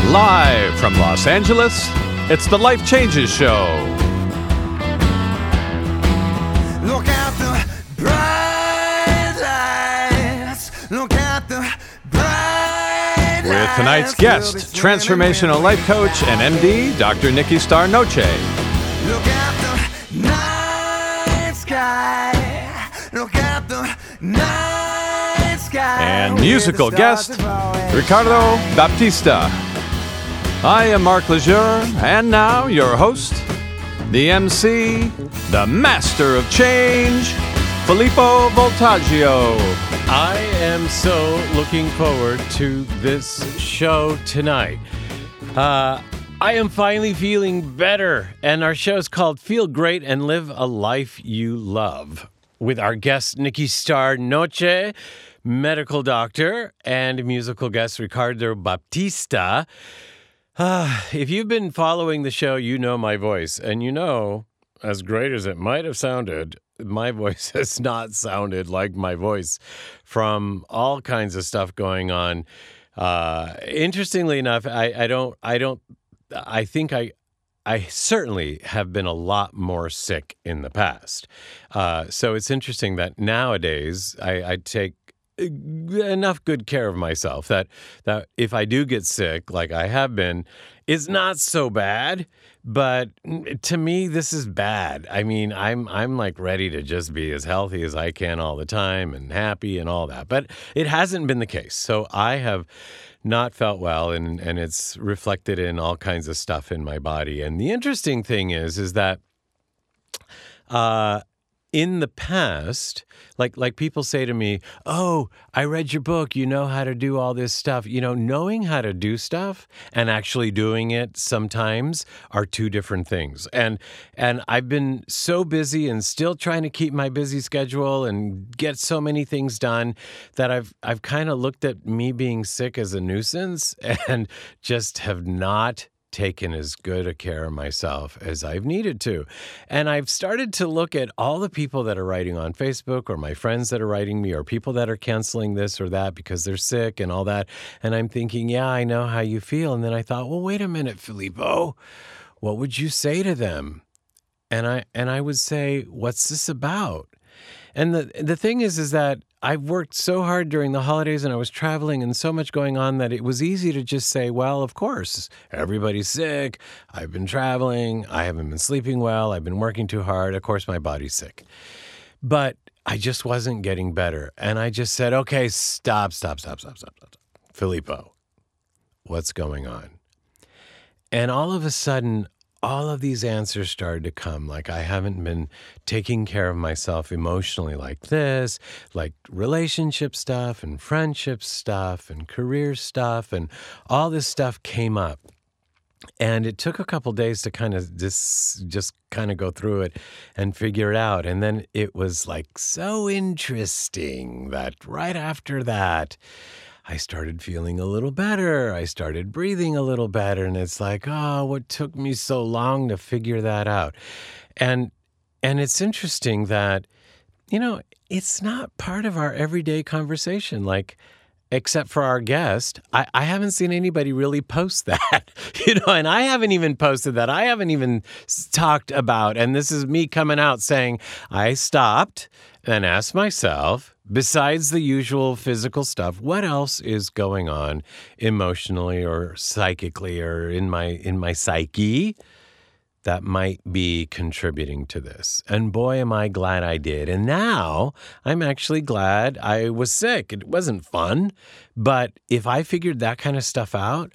Live from Los Angeles, it's the Life Changes Show. Look at the bright lights. Look at the bright With lights. tonight's guest, transformational life coach and MD, Dr. Nikki Star Noche. Look at the night sky. Look at the night sky. And musical guest, Ricardo Baptista. I am Mark Lejeune, and now your host, the MC, the master of change, Filippo Voltaggio. I am so looking forward to this show tonight. I am finally feeling better, and our show is called Feel Great and Live a Life You Love, with our guest, Nikki Star Noche, medical doctor, and musical guest, Ricardo Baptista. If you've been following the show, you know my voice, and you know, as great as it might have sounded, my voice has not sounded like my voice from all kinds of stuff going on. Interestingly enough, I think I certainly have been a lot more sick in the past. So it's interesting that nowadays I take enough good care of myself that if I do get sick, like I have been, it's not so bad. But to me, this is bad. I mean, I'm like ready to just be as healthy as I can all the time and happy and all that. But it hasn't been the case. So I have not felt well, and it's reflected in all kinds of stuff in my body. And the interesting thing is that in the past, like people say to me, "Oh, I read your book. You know how to do all this stuff." You know, knowing how to do stuff and actually doing it sometimes are two different things. And I've been so busy and still trying to keep my busy schedule and get so many things done that I've kind of looked at me being sick as a nuisance and just have not taken as good a care of myself as I've needed to. And I've started to look at all the people that are writing on Facebook, or my friends that are writing me, or people that are canceling this or that because they're sick and all that. And I'm thinking, yeah, I know how you feel. And then I thought, well, wait a minute, Filippo, what would you say to them? And I would say, what's this about? And the thing is that I've worked so hard during the holidays, and I was traveling and so much going on that it was easy to just say, well, of course, everybody's sick. I've been traveling. I haven't been sleeping well. I've been working too hard. Of course, my body's sick. But I just wasn't getting better. And I just said, okay, stop. Filippo, what's going on? And all of a sudden, all of these answers started to come. Like, I haven't been taking care of myself emotionally like this, like relationship stuff and friendship stuff and career stuff, and all this stuff came up. And it took a couple days to kind of just kind of go through it and figure it out. And then it was like so interesting that right after that, I started feeling a little better. I started breathing a little better. And it's like, oh, what took me so long to figure that out? And it's interesting that, you know, it's not part of our everyday conversation. Like, except for our guest, I haven't seen anybody really post that, you know, and I haven't even posted that. I haven't even talked about, and this is me coming out saying, I stopped and asked myself, besides the usual physical stuff, what else is going on emotionally or psychically or in my psyche that might be contributing to this? And boy, am I glad I did. And now I'm actually glad I was sick. It wasn't fun, but if I figured that kind of stuff out,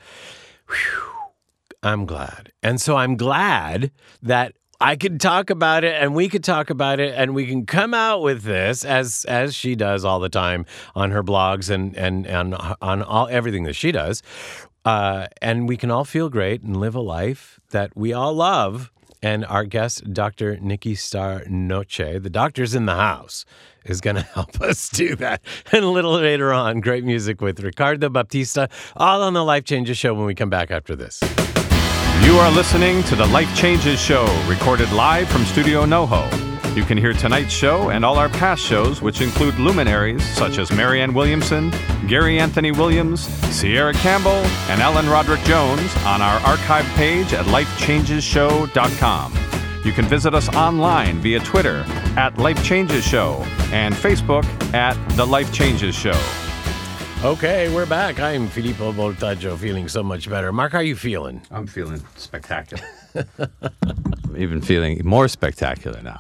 I'm glad. And so I'm glad that I could talk about it, and we could talk about it, and we can come out with this as she does all the time on her blogs and on all everything that she does. And we can all feel great and live a life that we all love. And our guest, Dr. Nikki Star Noche, the doctor's in the house, is going to help us do that. And a little later on, great music with Ricardo Baptista, all on the Life Changes Show when we come back after this. You are listening to the Life Changes Show, recorded live from Studio NoHo. You can hear tonight's show and all our past shows, which include luminaries such as Marianne Williamson, Gary Anthony Williams, Sierra Campbell, and Ellen Roderick Jones on our archive page at lifechangesshow.com. You can visit us online via Twitter at Life Changes Show and Facebook at The Life Changes Show. Okay, we're back. I'm Filippo Voltaggio, feeling so much better. Mark, how are you feeling? I'm feeling spectacular. I'm even feeling more spectacular now.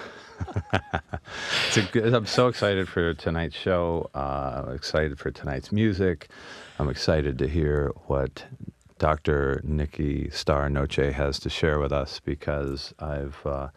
I'm so excited for tonight's show. I'm excited for tonight's music. I'm excited to hear what Dr. Nikki Star Noche has to share with us, because I've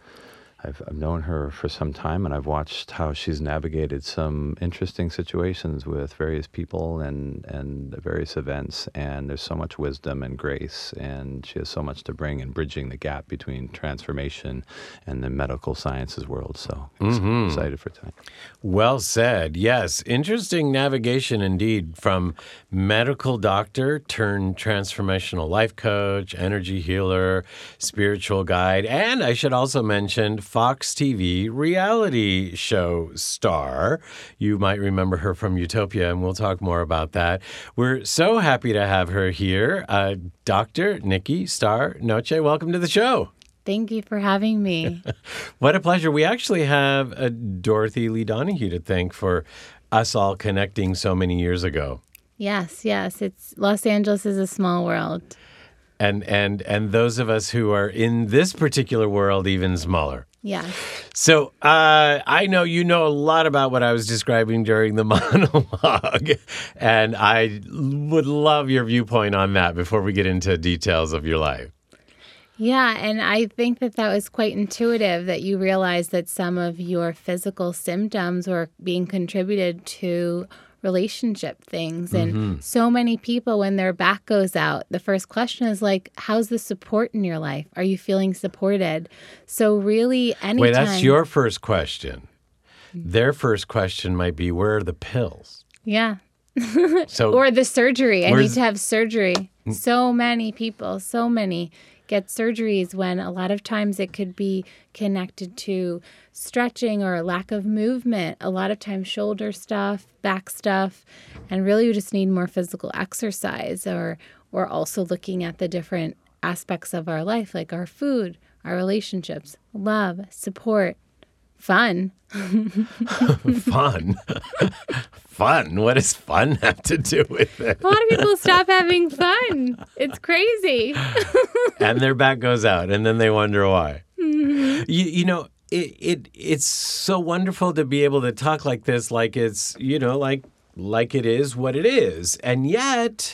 known her for some time, and I've watched how she's navigated some interesting situations with various people and various events, and there's so much wisdom and grace, and she has so much to bring in bridging the gap between transformation and the medical sciences world. So I'm excited for tonight. Well said. Yes, interesting navigation indeed, from medical doctor turned transformational life coach, energy healer, spiritual guide, and I should also mention Fox TV reality show star. You might remember her from Utopia, and we'll talk more about that. We're so happy to have her here. Dr. Nikki Star Noche, welcome to the show. Thank you for having me. What a pleasure. We actually have Dorothy Lee Donahue to thank for us all connecting so many years ago. Yes. It's Los Angeles is a small world. And those of us who are in this particular world, even smaller. Yes. So I know you know a lot about what I was describing during the monologue, and I would love your viewpoint on that before we get into details of your life. Yeah, and I think that was quite intuitive, that you realized that some of your physical symptoms were being contributed to relationship things. And so many people, when their back goes out, the first question is like, how's the support in your life? Are you feeling supported? So really, anytime... Wait, that's your first question. Their first question might be, where are the pills? Yeah. So, or the surgery. I need to have surgery. So many people, get surgeries when a lot of times it could be connected to stretching or a lack of movement. A lot of times shoulder stuff, back stuff, and really you just need more physical exercise, or also looking at the different aspects of our life, like our food, our relationships, love, support, fun. Fun? Fun? What does fun have to do with it? A lot of people stop having fun. It's crazy. And their back goes out, and then they wonder why. You know, it's so wonderful to be able to talk like this, like it's, you know, like it is what it is. And yet,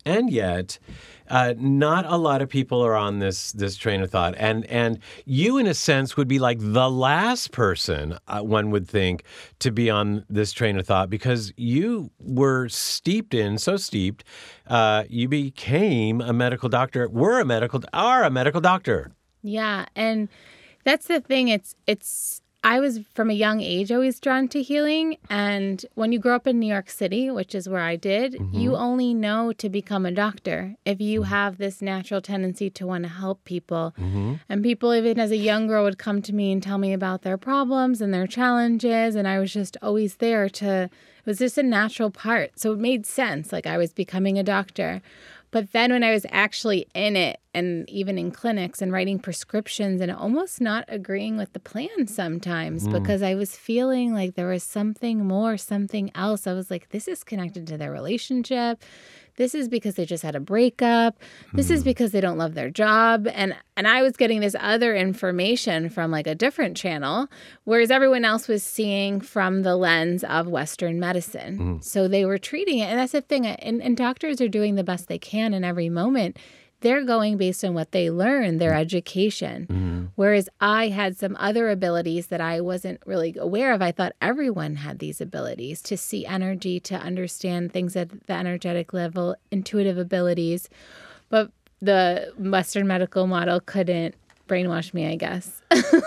not a lot of people are on this train of thought. And you, in a sense, would be like the last person, one would think, to be on this train of thought, because you were so steeped, you became a medical doctor, are a medical doctor. Yeah, and that's the thing. I was, from a young age, always drawn to healing. And when you grow up in New York City, which is where I did, you only know to become a doctor if you have this natural tendency to want to help people. And people, even as a young girl, would come to me and tell me about their problems and their challenges. And I was just always there it was just a natural part. So it made sense, like I was becoming a doctor. But then when I was actually in it, and even in clinics and writing prescriptions, and almost not agreeing with the plan sometimes, because I was feeling like there was something more, something else. I was like, this is connected to their relationship. This is because they just had a breakup. This is because they don't love their job. And I was getting this other information from like a different channel, whereas everyone else was seeing from the lens of Western medicine. So they were treating it. And that's the thing. And doctors are doing the best they can in every moment. They're going based on what they learn, their education. Whereas I had some other abilities that I wasn't really aware of. I thought everyone had these abilities to see energy, to understand things at the energetic level, intuitive abilities. But the Western medical model couldn't brainwash me, I guess.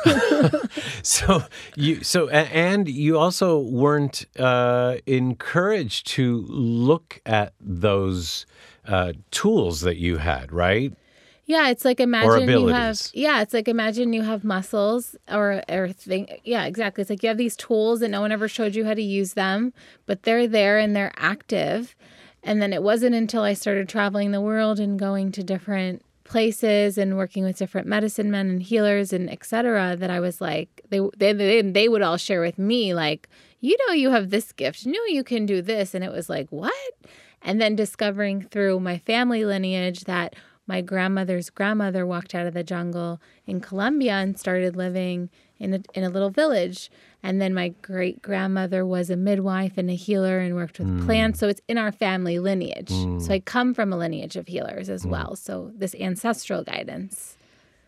And you also weren't encouraged to look at those tools that you had, right? Yeah, it's like imagine you have abilities. it's like imagine you have muscles or thing. Yeah, exactly. It's like you have these tools that no one ever showed you how to use them, but they're there and they're active. And then it wasn't until I started traveling the world and going to different places and working with different medicine men and healers and et cetera that I was like, they would all share with me like, you have this gift, you can do this. And it was like, what? And then discovering through my family lineage that my grandmother's grandmother walked out of the jungle in Colombia and started living in a little village. And then my great-grandmother was a midwife and a healer and worked with plants. So it's in our family lineage. So I come from a lineage of healers as well. So this ancestral guidance.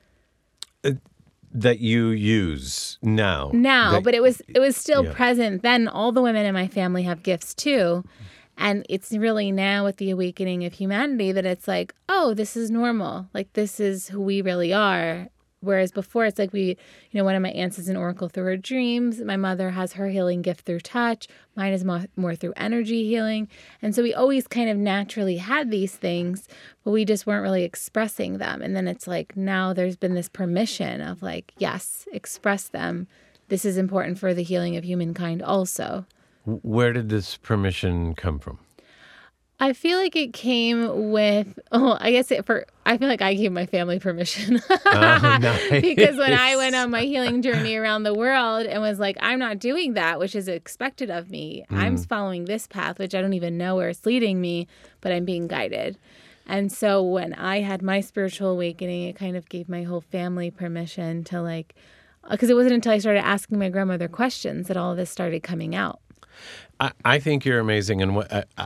That you use now. But it was still present then. All the women in my family have gifts too. And it's really now with the awakening of humanity that it's like, oh, this is normal. Like, this is who we really are. Whereas before, it's like one of my aunts is an oracle through her dreams. My mother has her healing gift through touch. Mine is more through energy healing. And so we always kind of naturally had these things, but we just weren't really expressing them. And then it's like now there's been this permission of like, yes, express them. This is important for the healing of humankind also. Where did this permission come from? I feel like it came with, I feel like I gave my family permission. Nice. Because when I went on my healing journey around the world and was like, I'm not doing that, which is expected of me. I'm following this path, which I don't even know where it's leading me, but I'm being guided. And so when I had my spiritual awakening, it kind of gave my whole family permission to like, because it wasn't until I started asking my grandmother questions that all of this started coming out. I think you're amazing, and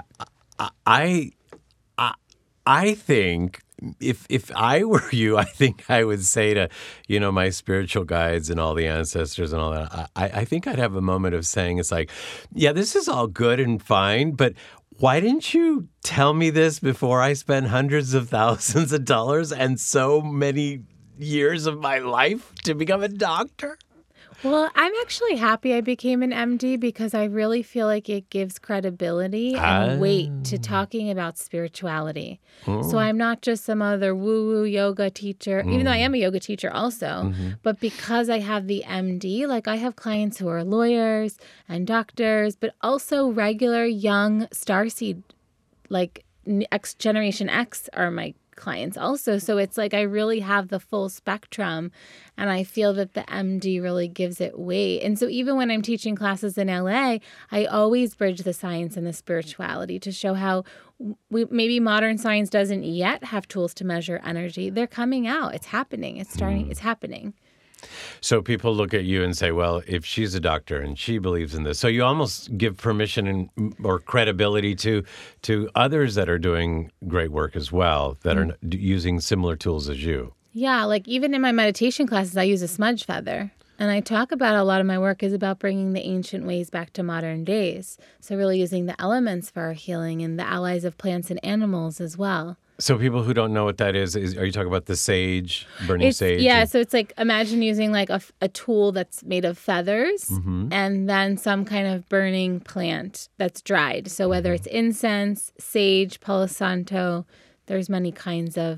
I think if I were you, I think I would say to my spiritual guides and all the ancestors and all that. I think I'd have a moment of saying, it's like, yeah, this is all good and fine, but why didn't you tell me this before I spent hundreds of thousands of dollars and so many years of my life to become a doctor? Well, I'm actually happy I became an MD because I really feel like it gives credibility and weight to talking about spirituality. So I'm not just some other woo-woo yoga teacher, even though I am a yoga teacher also, but because I have the MD, like I have clients who are lawyers and doctors, but also regular young starseed, like Generation X are my clients also. So it's like I really have the full spectrum, and I feel that the MD really gives it weight. And so even when I'm teaching classes in LA, I always bridge the science and the spirituality to show how maybe modern science doesn't yet have tools to measure energy. They're coming out. It's happening. It's starting. It's happening. So people look at you and say, well, if she's a doctor and she believes in this, so you almost give permission or credibility to others that are doing great work as well, that are using similar tools as you. Yeah, like even in my meditation classes, I use a smudge feather. And I talk about a lot of my work is about bringing the ancient ways back to modern days. So really using the elements for our healing and the allies of plants and animals as well. So people who don't know what that is are you talking about the sage, burning sage? Yeah, so it's like imagine using like a tool that's made of feathers and then some kind of burning plant that's dried. So whether it's incense, sage, Palo Santo, there's many kinds of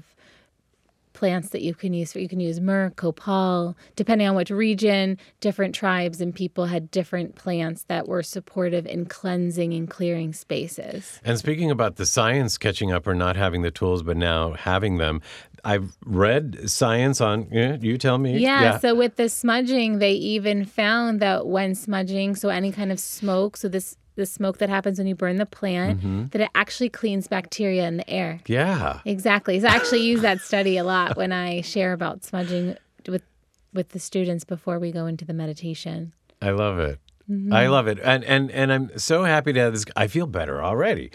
plants that you can use. You can use myrrh, copal, depending on which region. Different tribes and people had different plants that were supportive in cleansing and clearing spaces. And speaking about the science catching up or not having the tools, but now having them, I've read science on, you tell me. Yeah, so with the smudging, they even found that when smudging, so any kind of smoke, so the smoke that happens when you burn the plant, that it actually cleans bacteria in the air. Yeah. Exactly. So I actually use that study a lot when I share about smudging with the students before we go into the meditation. I love it. I love it. And I'm so happy to have this. I feel better already.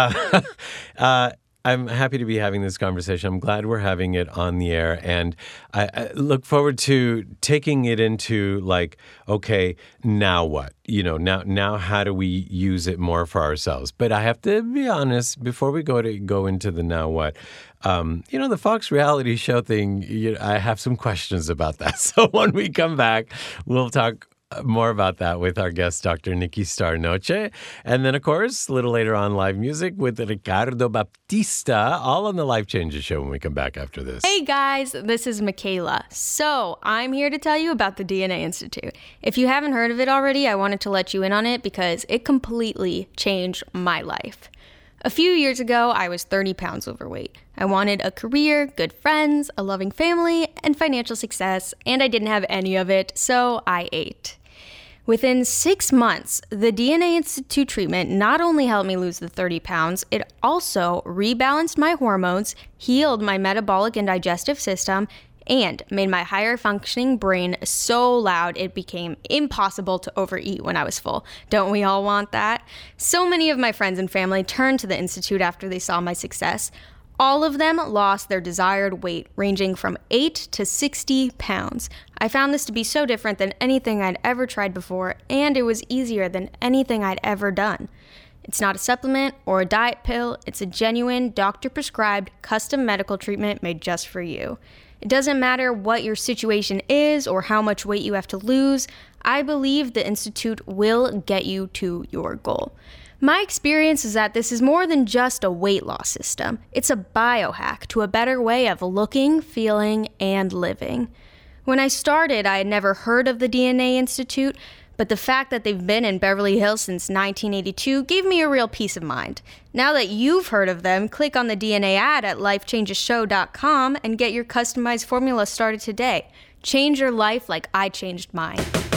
I'm happy to be having this conversation. I'm glad we're having it on the air. And I look forward to taking it into like, okay, now what? Now how do we use it more for ourselves? But I have to be honest, before we go into the now what, the Fox reality show thing, I have some questions about that. So when we come back, we'll talk More about that with our guest, Dr. Nikki Star-Noche. And then, of course, a little later on, live music with Ricardo Baptista, all on the Life Changes Show when we come back after this. Hey guys, this is Michaela. So, I'm here to tell you about the DNA Institute. If you haven't heard of it already, I wanted to let you in on it because it completely changed my life. A few years ago, I was 30 pounds overweight. I wanted a career, good friends, a loving family, and financial success, and I didn't have any of it, so I ate. Within 6 months, the DNA Institute treatment not only helped me lose the 30 pounds, it also rebalanced my hormones, healed my metabolic and digestive system, and made my higher functioning brain so loud it became impossible to overeat when I was full. Don't we all want that? So many of my friends and family turned to the Institute after they saw my success. All of them lost their desired weight, ranging from 8 to 60 pounds. I found this to be so different than anything I'd ever tried before, and it was easier than anything I'd ever done. It's not a supplement or a diet pill. It's a genuine, doctor-prescribed, custom medical treatment made just for you. It doesn't matter what your situation is or how much weight you have to lose. I believe the Institute will get you to your goal. My experience is that this is more than just a weight loss system. It's a biohack to a better way of looking, feeling, and living. When I started, I had never heard of the DNA Institute, but the fact that they've been in Beverly Hills since 1982 gave me a real peace of mind. Now that you've heard of them, click on the DNA ad at lifechangeshow.com and get your customized formula started today. Change your life like I changed mine.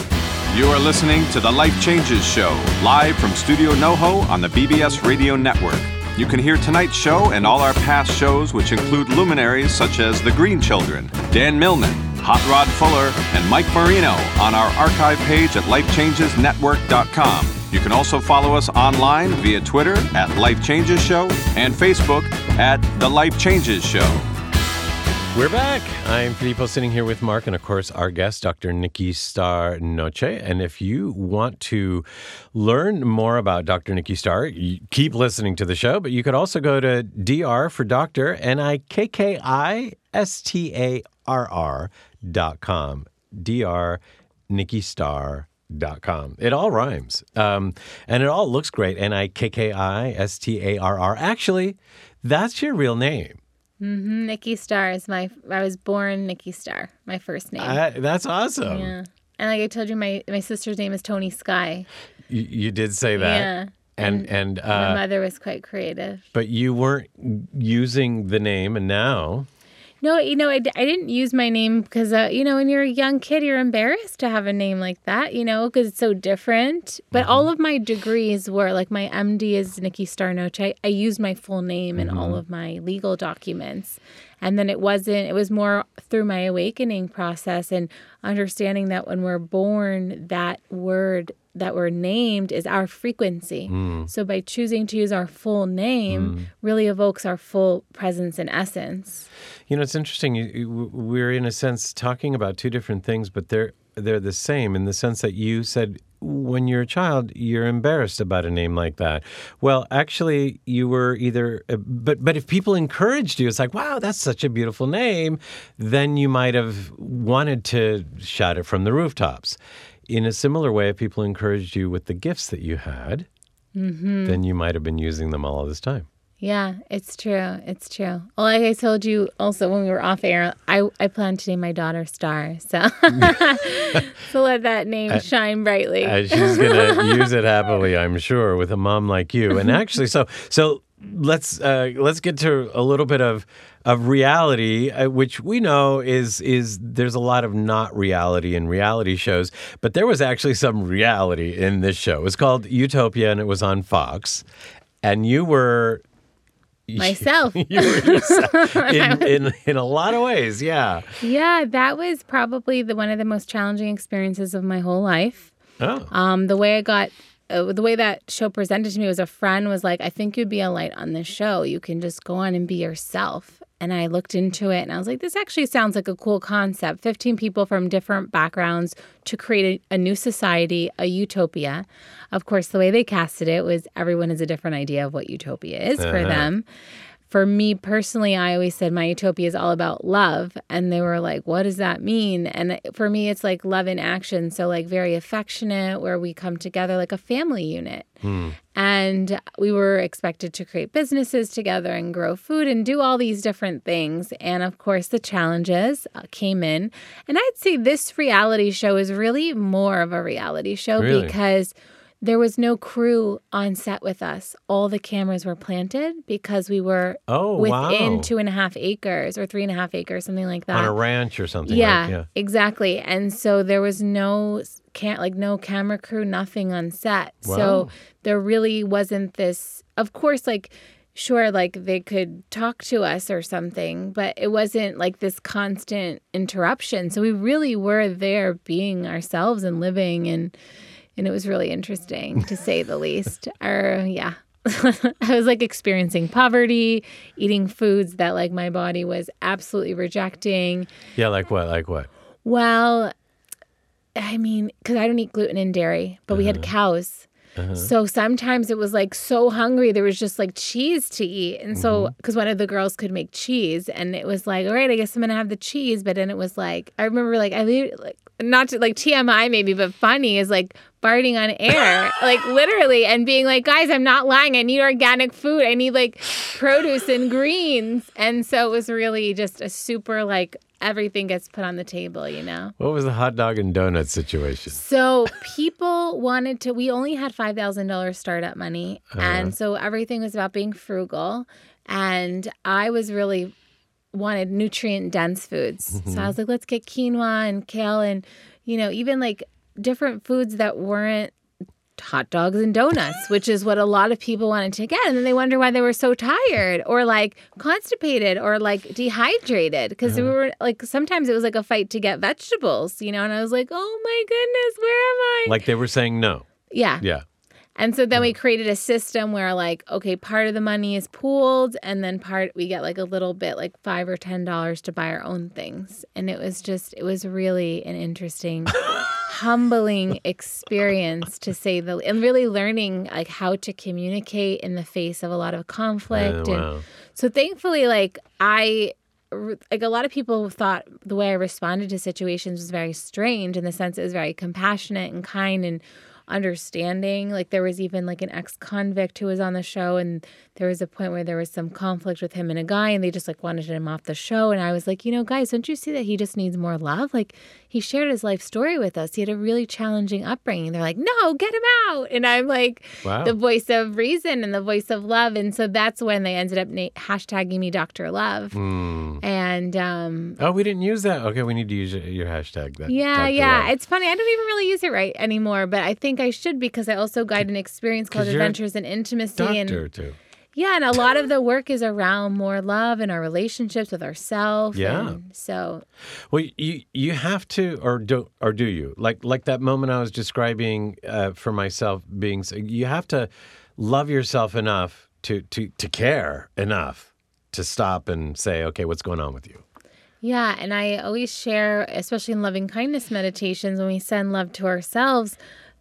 You are listening to The Life Changes Show, live from Studio NoHo on the BBS Radio Network. You can hear tonight's show and all our past shows, which include luminaries such as The Green Children, Dan Millman, Hot Rod Fuller, and Mike Marino on our archive page at lifechangesnetwork.com. You can also follow us online via Twitter at Life Changes Show and Facebook at The Life Changes Show. We're back. I'm Filippo sitting here with Mark and, of course, our guest, Dr. Nikki Star-Noche. And if you want to learn more about Dr. Nikki Star, you keep listening to the show, but you could also go to DR for Dr. NIKKISTARR.com. drnikkistar.com. It all rhymes. And it all looks great. NIKKISTARR. Actually, that's your real name. Mm-hmm. Nikki Star is I was born Nikki Star, my first name. That's awesome. Yeah. And like I told you, my sister's name is Tony Sky. You did say that. Yeah. And my mother was quite creative. But you weren't using the name, and now... No, I didn't use my name because, when you're a young kid, you're embarrassed to have a name like that, because it's so different. But all of my degrees were, like my MD is Nikki Star-Noche. I used my full name in all of my legal documents. And then it was more through my awakening process and understanding that when we're born, that word that we're named is our frequency. So by choosing to use our full name really evokes our full presence and essence. It's interesting. We're in a sense talking about two different things, but they're the same in the sense that you said when you're a child, you're embarrassed about a name like that. Well, actually, you were either, but if people encouraged you, it's like, wow, that's such a beautiful name, then you might have wanted to shout it from the rooftops. In a similar way, if people encouraged you with the gifts that you had, then you might have been using them all this time. Yeah, it's true. It's true. Well, like I told you also when we were off air, I plan to name my daughter Star. So, so let that name shine brightly. She's going to use it happily, I'm sure, with a mom like you. And actually, so let's get to a little bit of reality, which we know is there's a lot of not reality in reality shows, but there was actually some reality in this show. It was called Utopia, and it was on Fox, and you were myself. You were yourself in a lot of ways, yeah. Yeah, that was probably one of the most challenging experiences of my whole life. Oh. The way that show presented to me was a friend was like, I think you'd be a light on this show. You can just go on and be yourself. And I looked into it and I was like, this actually sounds like a cool concept. 15 people from different backgrounds to create a new society, a utopia. Of course, the way they casted it was everyone has a different idea of what utopia is for them. for me personally, I always said my utopia is all about love. And they were like, what does that mean? And for me, it's like love in action. So like very affectionate, where we come together like a family unit. And we were expected to create businesses together and grow food and do all these different things. And of course, the challenges came in. And I'd say this reality show is really more of a reality show because there was no crew on set with us. All the cameras were planted because we were within 2.5 acres or 3.5 acres, something like that. On a ranch or something. Yeah, yeah, exactly. And so there was no camera crew, nothing on set. Wow. So there really wasn't this, of course, like, sure, like they could talk to us or something, but it wasn't like this constant interruption. So we really were there being ourselves and living, and it was really interesting, to say the least. I was like experiencing poverty, eating foods that like my body was absolutely rejecting. Yeah, like what? Like what? Well, I mean, because I don't eat gluten and dairy, but we had cows. So sometimes it was like so hungry, there was just like cheese to eat. And so, because one of the girls could make cheese, and it was like, all right, I guess I'm going to have the cheese. But then it was like, I remember like, not to like TMI maybe, but funny is like farting on air, like literally, and being like, guys, I'm not lying. I need organic food. I need like produce and greens. And so it was really just a super like, everything gets put on the table, you know? What was the hot dog and donut situation? So people we only had $5,000 startup money. And so everything was about being frugal. And I was really wanted nutrient dense foods. So I was like, let's get quinoa and kale and, you know, even like different foods that weren't hot dogs and donuts, which is what a lot of people wanted to get. And then they wonder why they were so tired or like constipated or like dehydrated. Because we were like, sometimes it was like a fight to get vegetables, you know? And I was like, oh my goodness, where am I? Like they were saying no. Yeah. Yeah. And so then we created a system where like, okay, part of the money is pooled and then we get like a little bit, like $5 or $10 to buy our own things. And it was really an interesting, humbling experience, to say and really learning like how to communicate in the face of a lot of conflict. Wow. And so thankfully, like a lot of people thought the way I responded to situations was very strange, in the sense it was very compassionate and kind and understanding. Like there was even like an ex-convict who was on the show, and there was a point where there was some conflict with him and a guy, and they just like wanted him off the show. And I was like, you know, guys, don't you see that he just needs more love? Like he shared his life story with us. He had a really challenging upbringing. They're like, no, get him out. And I'm like, wow, the voice of reason and the voice of love. And so that's when they ended up hashtagging me Dr. Love. And we didn't use that. Okay, we need to use your hashtag. That yeah. Dr. Love. It's funny. I don't even really use it right anymore, but I think I should, because I also guide an experience called Adventures in Intimacy. Doctor too. Yeah, and a lot of the work is around more love and our relationships with ourselves. Yeah. And so, well, you have to, or do you? Like that moment I was describing for myself, you have to love yourself enough to care enough to stop and say, okay, what's going on with you? Yeah, and I always share, especially in loving kindness meditations, when we send love to ourselves,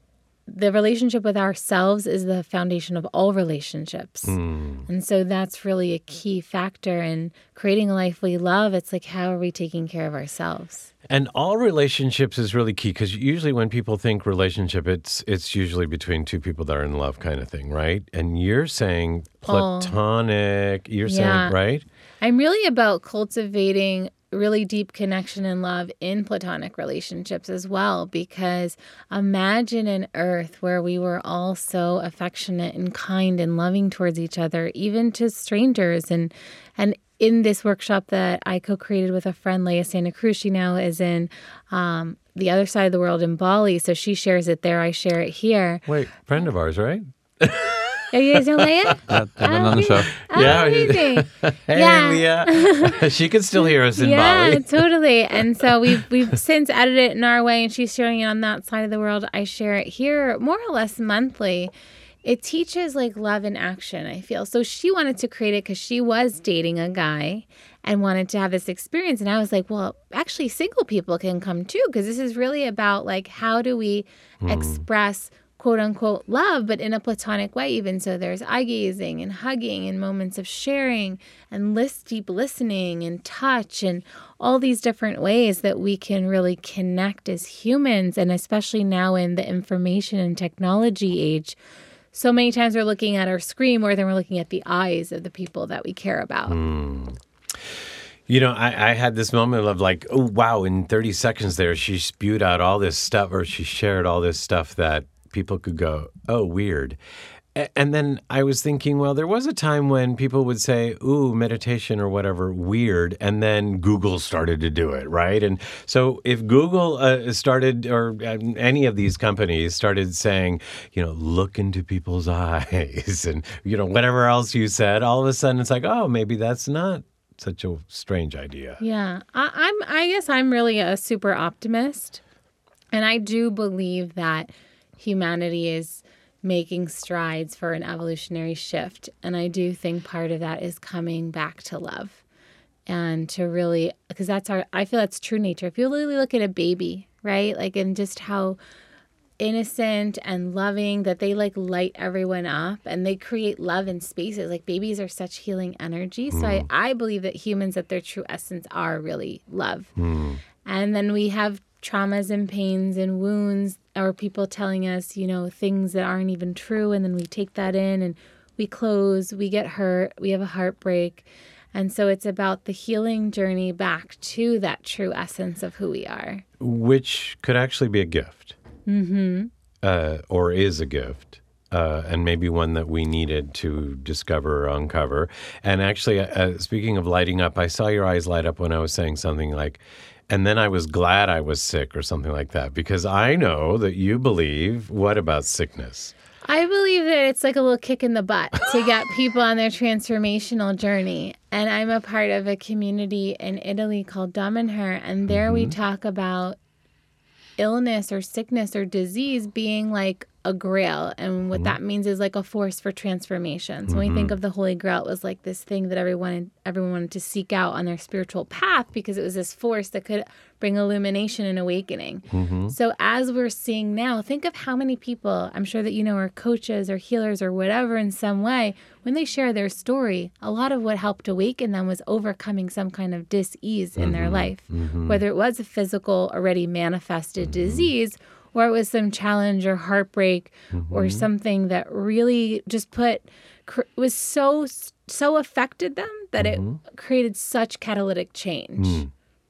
the relationship with ourselves is the foundation of all relationships. And so that's really a key factor in creating a life we love. It's like, how are we taking care of ourselves? And all relationships is really key, because usually when people think relationship, it's usually between two people that are in love kind of thing, right? And you're saying platonic, saying, right? I'm really about cultivating really deep connection and love in platonic relationships as well, because imagine an earth where we were all so affectionate and kind and loving towards each other, even to strangers. And in this workshop that I co-created with a friend, Leia Santa Cruz, she now is in the other side of the world in Bali, so she shares it there, I share it here. Wait, friend of ours, right? Oh, you guys know Leia? I've been on the show. Yeah. Amazing. Hey, Leah. She can still hear us in Bali. Yeah, totally. And so we've since edited it in our way, and she's sharing it on that side of the world. I share it here more or less monthly. It teaches like love in action, I feel. So she wanted to create it because she was dating a guy and wanted to have this experience. And I was like, well, actually single people can come too, because this is really about like, how do we express quote unquote love, but in a platonic way even. So there's eye gazing and hugging and moments of sharing and deep listening and touch and all these different ways that we can really connect as humans. And especially now in the information and technology age, so many times we're looking at our screen more than we're looking at the eyes of the people that we care about. You know, I had this moment of like, oh, wow, in 30 seconds there, she spewed out all this stuff, or she shared all this stuff that people could go, oh, weird. And then I was thinking, well, there was a time when people would say, ooh, meditation or whatever, weird. And then Google started to do it, right? And so if Google started, or any of these companies started saying, you know, look into people's eyes and, you know, whatever else you said, all of a sudden it's like, oh, maybe that's not such a strange idea. Yeah. I guess I'm really a super optimist. And I do believe that humanity is making strides for an evolutionary shift. And I do think part of that is coming back to love and to really, because I feel that's true nature. If you really look at a baby, right? Like, and just how innocent and loving that they like light everyone up and they create love in spaces. Like babies are such healing energy. So I believe that humans at their true essence are really love. And then we have traumas and pains and wounds, or people telling us, you know, things that aren't even true. And then we take that in and we close, we get hurt, we have a heartbreak. And so it's about the healing journey back to that true essence of who we are. Which could actually be a gift. Or is a gift. And maybe one that we needed to discover or uncover. And actually, speaking of lighting up, I saw your eyes light up when I was saying something like, and then I was glad I was sick or something like that. Because I know that you believe, what about sickness? I believe that it's like a little kick in the butt to get people on their transformational journey. And I'm a part of a community in Italy called Damanhur. And there we talk about illness or sickness or disease being like a grail. And what that means is like a force for transformation. So when we think of the Holy Grail, it was like this thing that everyone wanted to seek out on their spiritual path because it was this force that could bring illumination and awakening. So as we're seeing now, think of how many people, I'm sure that you know, are coaches or healers or whatever in some way, when they share their story, a lot of what helped awaken them was overcoming some kind of dis-ease in their life, whether it was a physical, already manifested disease, or it was some challenge or heartbreak or something that really just was so affected them that it created such catalytic change.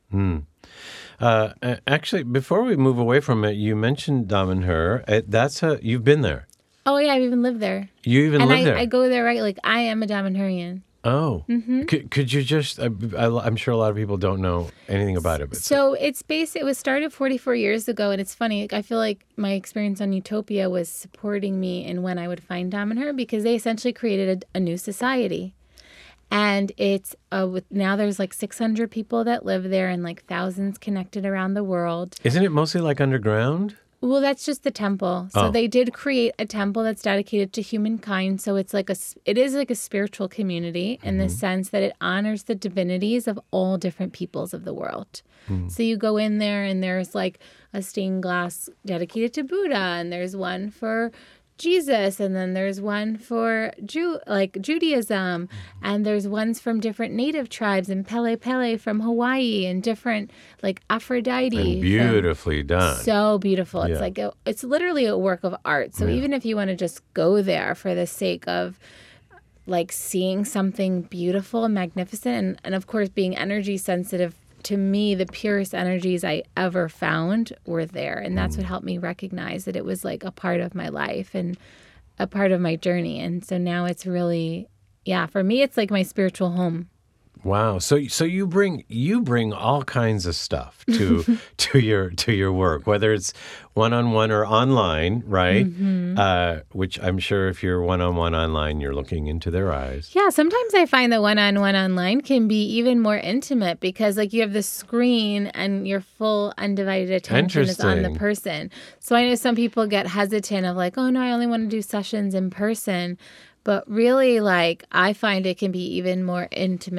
Actually, before we move away from it, you mentioned Damanhur. You've been there. Oh, yeah, I've even lived there. You even live there? I go there, right? Like, I am a Damanhurian. Oh. Could you just, I'm sure a lot of people don't know anything about it. But so it was started 44 years ago, and it's funny. I feel like my experience on Utopia was supporting me in when I would find Damanhur, because they essentially created a new society. And it's now there's like 600 people that live there and like thousands connected around the world. Isn't it mostly like underground? Well, that's just the temple. So they did create a temple that's dedicated to humankind. So it is like a spiritual community in the sense that it honors the divinities of all different peoples of the world. So you go in there and there's like a stained glass dedicated to Buddha, and there's one for Jesus, and then there's one for Judaism, and there's ones from different native tribes, and Pele from Hawaii, and different like Aphrodite. And beautifully done. So beautiful. Yeah. It's like it's literally a work of art. So even if you want to just go there for the sake of like seeing something beautiful and magnificent, and of course being energy sensitive, to me, the purest energies I ever found were there. And that's what helped me recognize that it was like a part of my life and a part of my journey. And so now it's really, for me, it's like my spiritual home. Wow. So you bring all kinds of stuff to your work, whether it's one-on-one or online, right? Which I'm sure if you're one-on-one online, you're looking into their eyes. Yeah, sometimes I find that one-on-one online can be even more intimate because like you have the screen and your full undivided attention is on the person. So I know some people get hesitant of like, oh no, I only want to do sessions in person. But really, like, I find it can be even more intimate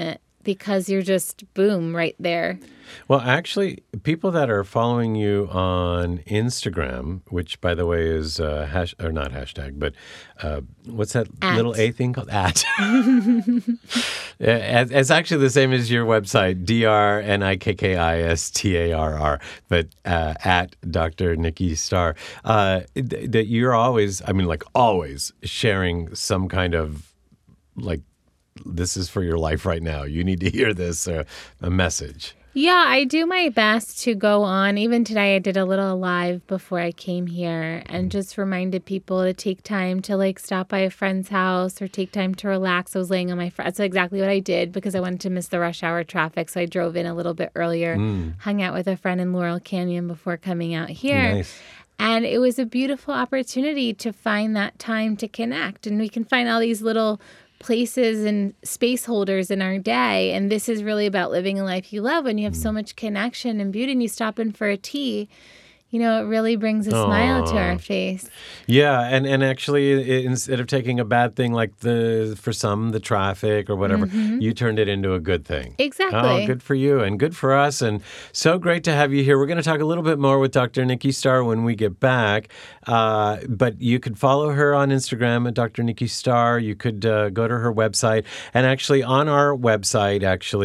because you're just boom right there. Well, actually, people that are following you on Instagram, which, by the way, is not hashtag, but what's that little A thing called? At. It's actually the same as your website, DrNikkistarr, but at Dr. Nikki Starr. That you're always, always sharing some kind of this is for your life right now. You need to hear this, a message. Yeah, I do my best to go on. Even today, I did a little live before I came here and just reminded people to take time to stop by a friend's house or take time to relax. I was laying on my That's exactly what I did because I wanted to miss the rush hour traffic. So I drove in a little bit earlier, hung out with a friend in Laurel Canyon before coming out here. Nice. And it was a beautiful opportunity to find that time to connect. And we can find all these little places and space holders in our day. And this is really about living a life you love when you have so much connection and beauty and you stop in for a tea. It really brings a smile to our face. Yeah, and actually, instead of taking a bad thing like for some, the traffic or whatever, you turned it into a good thing. Exactly. Oh, good for you and good for us. And so great to have you here. We're going to talk a little bit more with Dr. Nikki Starr when we get back. But you could follow her on Instagram at Dr. Nikki Starr. You could go to her website. And actually, on our website,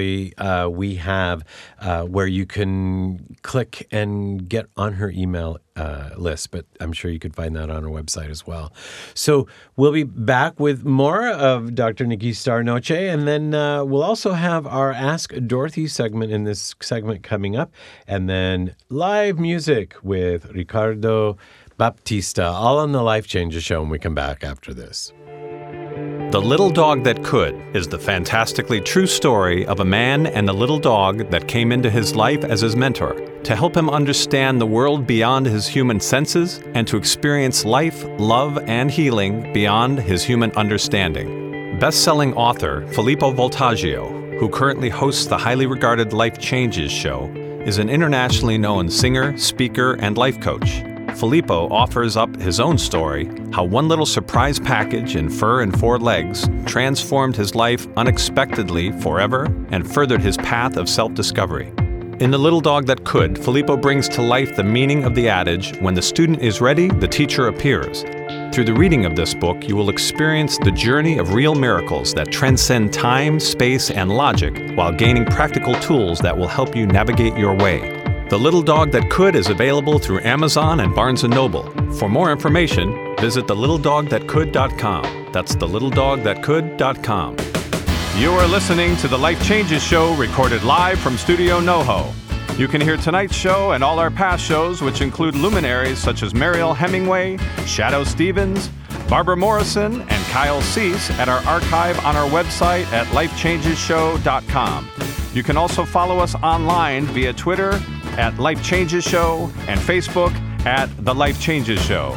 we have where you can click and get on her email list, but I'm sure you could find that on our website as well. So we'll be back with more of Dr. Nikki Starr Noche, and then we'll also have our Ask Dorothy segment in this segment coming up, and then live music with Ricardo Baptista, all on the Life Changes Show when we come back after this. The Little Dog That Could is the fantastically true story of a man and a little dog that came into his life as his mentor to help him understand the world beyond his human senses and to experience life, love, and healing beyond his human understanding. Best-selling author Filippo Voltaggio, who currently hosts the highly regarded Life Changes show, is an internationally known singer, speaker, and life coach. Filippo offers up his own story, how one little surprise package in fur and 4 legs transformed his life unexpectedly forever and furthered his path of self-discovery. In The Little Dog That Could, Filippo brings to life the meaning of the adage, when the student is ready, the teacher appears. Through the reading of this book, you will experience the journey of real miracles that transcend time, space, and logic while gaining practical tools that will help you navigate your way. The Little Dog That Could is available through Amazon and Barnes & Noble. For more information, visit thelittledogthatcould.com. That's thelittledogthatcould.com. You are listening to the Life Changes Show, recorded live from Studio NoHo. You can hear tonight's show and all our past shows, which include luminaries such as Mariel Hemingway, Shadow Stevens, Barbara Morrison, and Kyle Cease at our archive on our website at lifechangesshow.com. You can also follow us online via Twitter at Life Changes Show and Facebook at The Life Changes Show.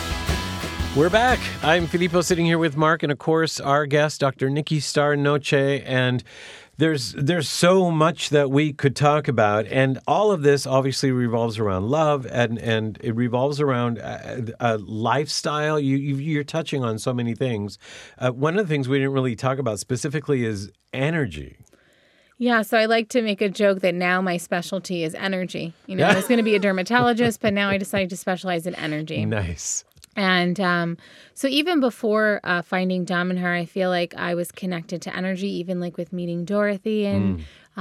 We're back. I'm Filippo sitting here with Mark and, of course, our guest, Dr. Nikki Starr Noche. And there's so much that we could talk about. And all of this obviously revolves around love and it revolves around a lifestyle. You're touching on so many things. One of the things we didn't really talk about specifically is energy. Yeah, so I like to make a joke that now my specialty is energy. I was going to be a dermatologist, but now I decided to specialize in energy. Nice. And so even before finding Dom and Her, I feel like I was connected to energy, even with meeting Dorothy in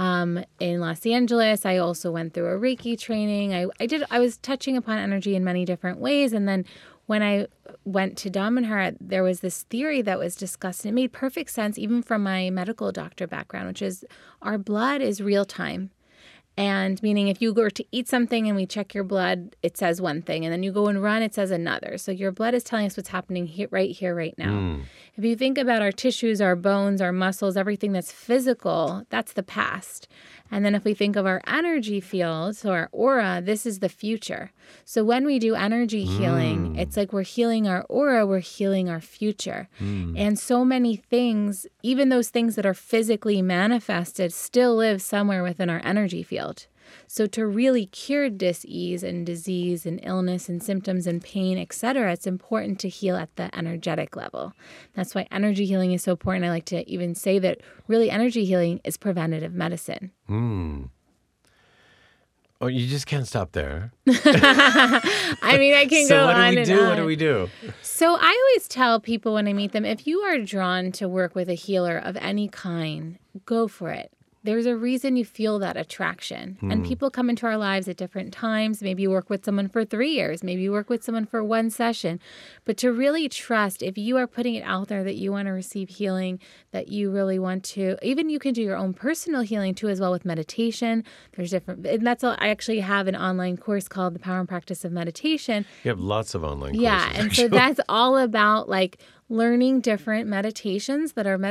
Los Angeles. I also went through a Reiki training. I was touching upon energy in many different ways. And then when I went to Dom and Her, there was this theory that was discussed, and it made perfect sense even from my medical doctor background, which is our blood is real time. And meaning if you were to eat something and we check your blood, it says one thing. And then you go and run, it says another. So your blood is telling us what's happening here, right now. If you think about our tissues, our bones, our muscles, everything that's physical, that's the past. And then if we think of our energy field, so our aura, this is the future. So when we do energy healing, it's like we're healing our aura, we're healing our future. And so many things, even those things that are physically manifested, still live somewhere within our energy field. So to really cure dis-ease and disease and illness and symptoms and pain, etc., it's important to heal at the energetic level. That's why energy healing is so important. I like to even say that really energy healing is preventative medicine. Oh, you just can't stop there. I mean, I can So go what do on we and do? on. What do we do? So I always tell people when I meet them, if you are drawn to work with a healer of any kind, go for it. There's a reason you feel that attraction. And people come into our lives at different times. Maybe you work with someone for 3 years. Maybe you work with someone for one session. But to really trust, if you are putting it out there that you want to receive healing, that you really want to, even you can do your own personal healing too as well with meditation. There's different, and that's all. I actually have an online course called The Power and Practice of Meditation. You have lots of online courses. Yeah, and so that's all about like learning different meditations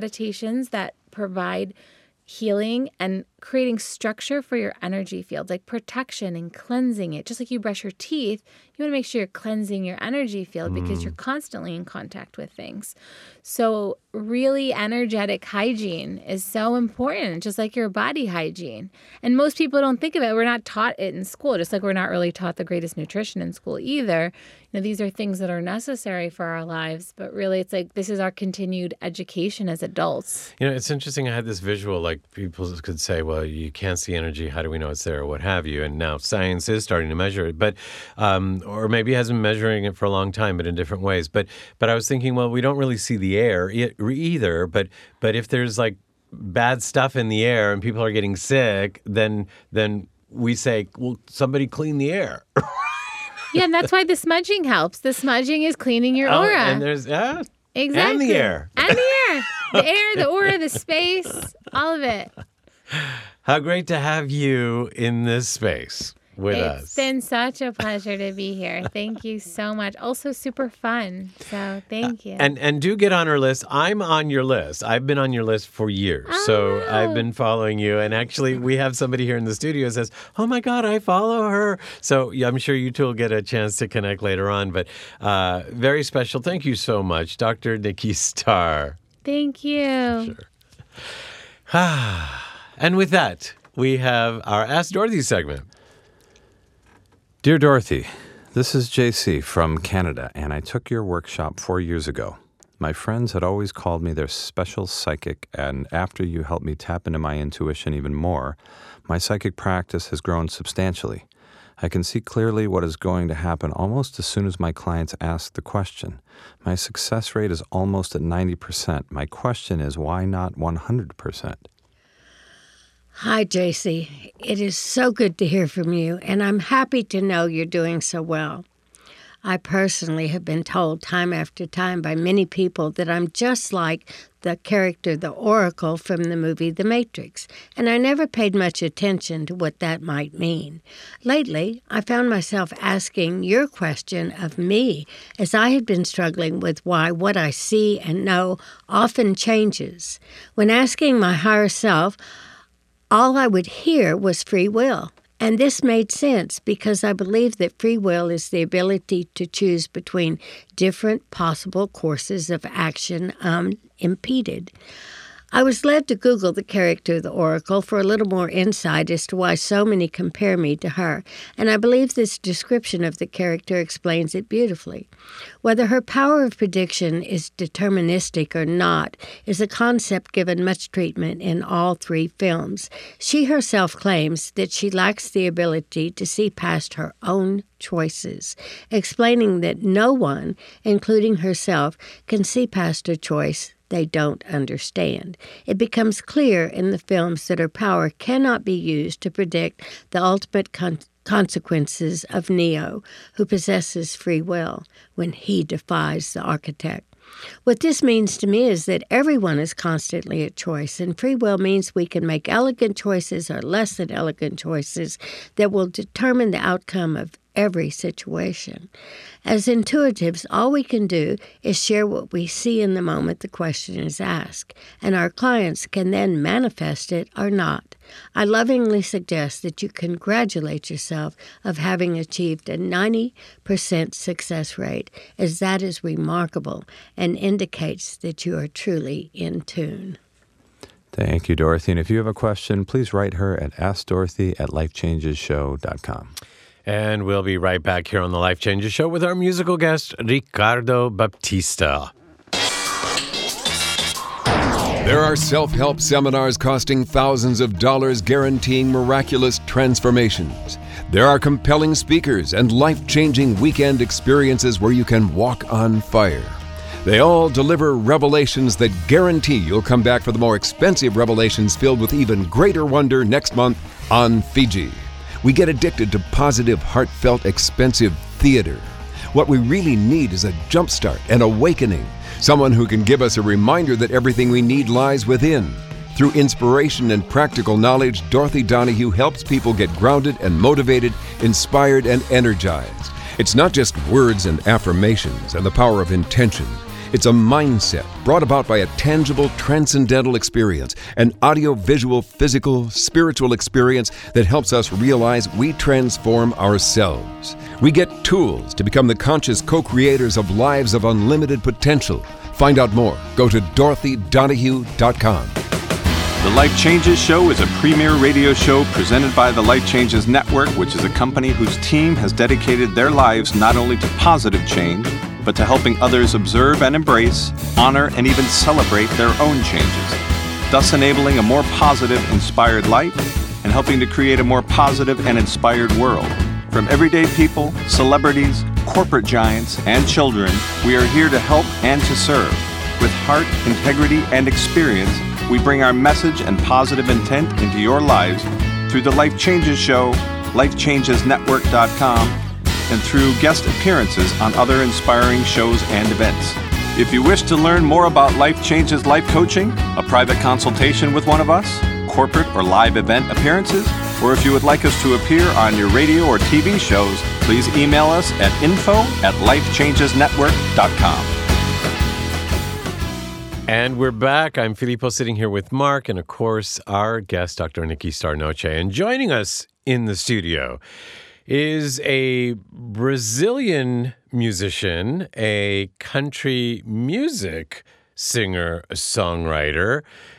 that provide healing and creating structure for your energy field, like protection and cleansing it. Just like you brush your teeth, you want to make sure you're cleansing your energy field because you're constantly in contact with things. So really energetic hygiene is so important, just like your body hygiene. And most people don't think of it. We're not taught it in school, just like we're not really taught the greatest nutrition in school either. You know, these are things that are necessary for our lives, but really it's like this is our continued education as adults. You know, it's interesting. I had this visual, like people could say, well, you can't see energy. How do we know it's there or what have you? And now science is starting to measure it, but or maybe it hasn't been measuring it for a long time, but in different ways. But I was thinking, well, we don't really see the air either, but if there's like bad stuff in the air and people are getting sick, then we say, well, somebody clean the air. Yeah, and that's why the smudging helps. The smudging is cleaning your aura. And there's Exactly. and the air. And the air. The air, the aura, the space, all of it. How great to have you in this space with us. It's been such a pleasure to be here. Thank you so much. Also super fun. So thank you. And do get on our list. I'm on your list. I've been on your list for years. So Oh. I've been following you. And actually, we have somebody here in the studio who says, oh my God, I follow her. So yeah, I'm sure you two will get a chance to connect later on. But very special. Thank you so much, Dr. Nikki Starr. Thank you. And with that, we have our Ask Dorothy segment. Dear Dorothy, this is JC from Canada, and I took your workshop 4 years ago. My friends had always called me their special psychic, and after you helped me tap into my intuition even more, my psychic practice has grown substantially. I can see clearly what is going to happen almost as soon as my clients ask the question. My success rate is almost at 90%. My question is, why not 100%? Hi, JC. It is so good to hear from you, and I'm happy to know you're doing so well. I personally have been told time after time by many people that I'm just like the character, the Oracle from the movie The Matrix, and I never paid much attention to what that might mean. Lately, I found myself asking your question of me as I had been struggling with why what I see and know often changes. When asking my higher self, all I would hear was free will. And this made sense because I believe that free will is the ability to choose between different possible courses of action unimpeded. I was led to Google the character of the Oracle for a little more insight as to why so many compare me to her, and I believe this description of the character explains it beautifully. Whether her power of prediction is deterministic or not is a concept given much treatment in all three films. She herself claims that she lacks the ability to see past her own choices, explaining that no one, including herself, can see past a choice they don't understand. It becomes clear in the films that her power cannot be used to predict the ultimate consequences of Neo, who possesses free will, when he defies the architect. What this means to me is that everyone is constantly at choice, and free will means we can make elegant choices or less than elegant choices that will determine the outcome of every situation. As intuitives, all we can do is share what we see in the moment the question is asked, and our clients can then manifest it or not. I lovingly suggest that you congratulate yourself of having achieved a 90% success rate, as that is remarkable and indicates that you are truly in tune. Thank you, Dorothy. And if you have a question, please write her at AskDorothy@LifeChangesShow.com. And we'll be right back here on the Life Changes Show with our musical guest, Ricardo Baptista. There are self-help seminars costing thousands of dollars guaranteeing miraculous transformations. There are compelling speakers and life-changing weekend experiences where you can walk on fire. They all deliver revelations that guarantee you'll come back for the more expensive revelations filled with even greater wonder next month on Fiji. We get addicted to positive, heartfelt, expensive theater. What we really need is a jumpstart, an awakening, someone who can give us a reminder that everything we need lies within. Through inspiration and practical knowledge, Dorothy Donahue helps people get grounded and motivated, inspired and energized. It's not just words and affirmations and the power of intention. It's a mindset brought about by a tangible, transcendental experience, an audio-visual, physical, spiritual experience that helps us realize we transform ourselves. We get tools to become the conscious co-creators of lives of unlimited potential. Find out more. Go to DorothyDonahue.com. The Life Changes Show is a premier radio show presented by the Life Changes Network, which is a company whose team has dedicated their lives not only to positive change, but to helping others observe and embrace, honor, and even celebrate their own changes, thus enabling a more positive, inspired life and helping to create a more positive and inspired world. From everyday people, celebrities, corporate giants, and children, we are here to help and to serve. With heart, integrity, and experience, we bring our message and positive intent into your lives through the Life Changes Show, LifeChangesNetwork.com, and through guest appearances on other inspiring shows and events. If you wish to learn more about Life Changes Life Coaching, a private consultation with one of us, corporate or live event appearances, or if you would like us to appear on your radio or TV shows, please email us at info@lifechangesnetwork.com. And we're back. I'm Filippo sitting here with Mark and, of course, our guest, Dr. Nikki Starnoche. And joining us in the studio is a Brazilian musician, a country music singer-songwriter,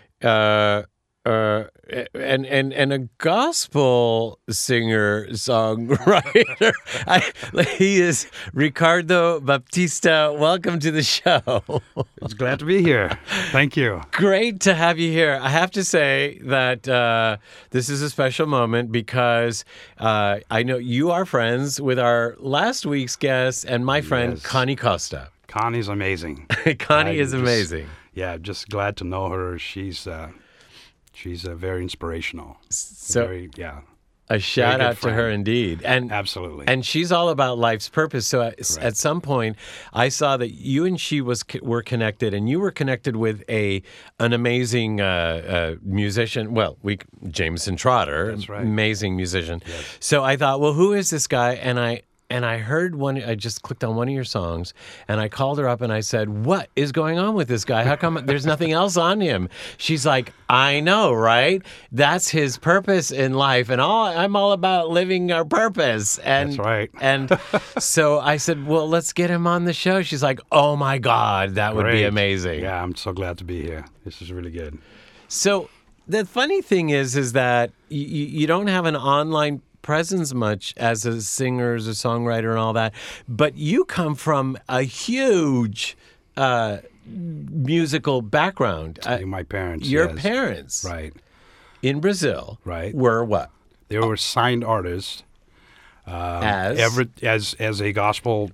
and a gospel singer-songwriter. He is Ricardo Baptista. Welcome to the show. It's glad to be here. Thank you. Great to have you here. I have to say that this is a special moment because I know you are friends with our last week's guest and my friend, Yes. Connie Costa. Connie's amazing. Connie is amazing. Just glad to know her. She's very inspirational. So yeah. a shout good out to her friend. indeed. And Absolutely. And she's all about life's purpose. So at some point, I saw that you and she were connected, and you were connected with an amazing musician. Well, Jameson Trotter, That's right. amazing musician. Yes. So I thought, well, who is this guy? And I heard one. I just clicked on one of your songs, and I called her up and I said, "What is going on with this guy? How come there's nothing else on him?" She's like, "I know, right? That's his purpose in life, and I'm all about living our purpose." And That's right. And so I said, "Well, let's get him on the show." She's like, "Oh my God, that would be Great. amazing." Yeah, I'm so glad to be here. This is really good. So the funny thing is that you don't have an online presence much as a singer, as a songwriter and all that, but you come from a huge musical background. My parents. Your yes. parents Right. in Brazil Right. were what? They were signed artists as a gospel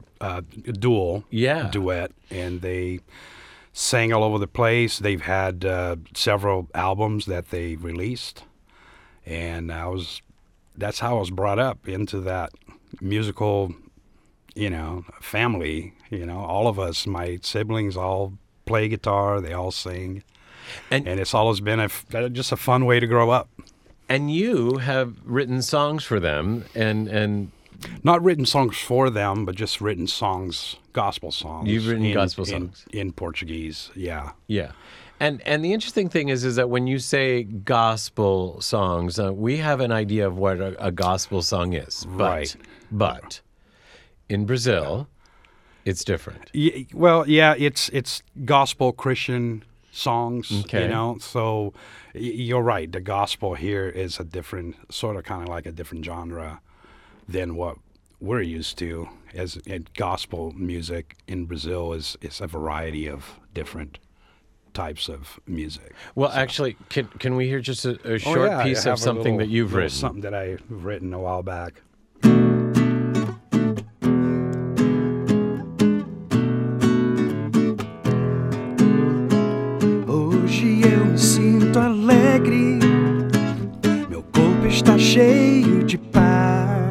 duet, and they sang all over the place. They've had several albums that they released, and that's how I was brought up into that musical, family. All of us, my siblings, all play guitar. They all sing, And it's always been just a fun way to grow up. And you have written songs for them, and Not written songs for them, but just written songs, gospel songs. You've written gospel songs. in Portuguese. Yeah. yeah. And the interesting thing is that when you say gospel songs, we have an idea of what a gospel song is. Right. But in Brazil, it's different. It's gospel Christian songs, Okay. you know. So you're right. The gospel here is a different, sort of kind of like a different genre than what we're used to. And gospel music in Brazil is a variety of different types of music. Well, actually, can we hear just a short I piece have of a something that you've little written? Something that I've written a while back. Hoje eu me sinto alegre, meu corpo está cheio de paz.